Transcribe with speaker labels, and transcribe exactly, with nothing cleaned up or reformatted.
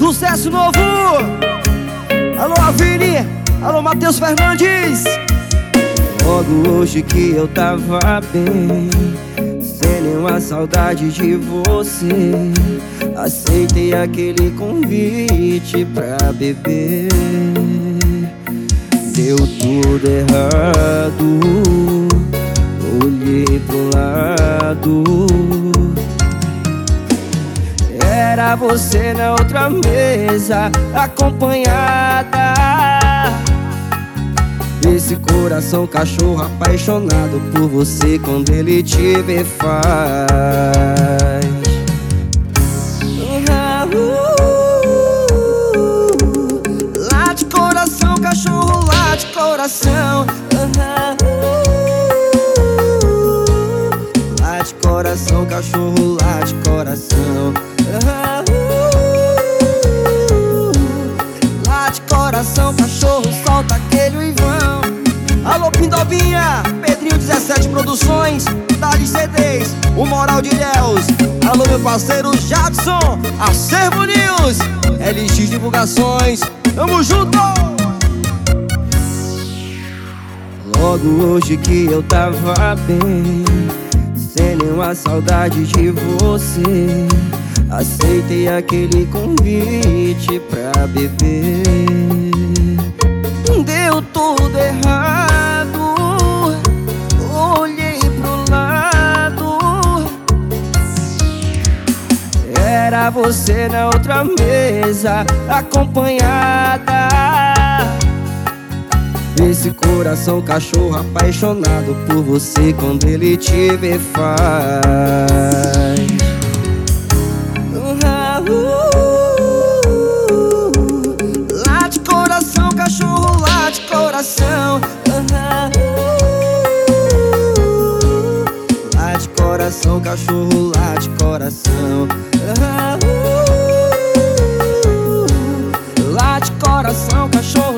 Speaker 1: Sucesso novo. Alô, Avini. Alô, Matheus Fernandes.
Speaker 2: Logo hoje que eu tava bem, sem nenhuma saudade de você, aceitei aquele convite pra beber. Deu tudo errado, olhei pro lado, era você na outra mesa, acompanhada. Esse coração cachorro apaixonado por você, quando ele te vê faz. Late coração, cachorro, late coração. Late coração, cachorro, late coração. Late coração, cachorro, solta aquele uivão. Alô, Pindobinha, Pedrinho dezessete Produções, Dali C Ds, o Moral de Deus. Alô, meu parceiro Jackson, Acervo News, L X Divulgações, tamo junto! Logo hoje que eu tava bem, sem nenhuma saudade de você, aceitei aquele convite pra beber. Deu tudo errado, olhei pro lado, era você na outra mesa, acompanhada. Esse coração cachorro apaixonado por você, quando ele te vê faz. Late coração, cachorro, late coração. Late coração, cachorro, late coração. Late coração, cachorro,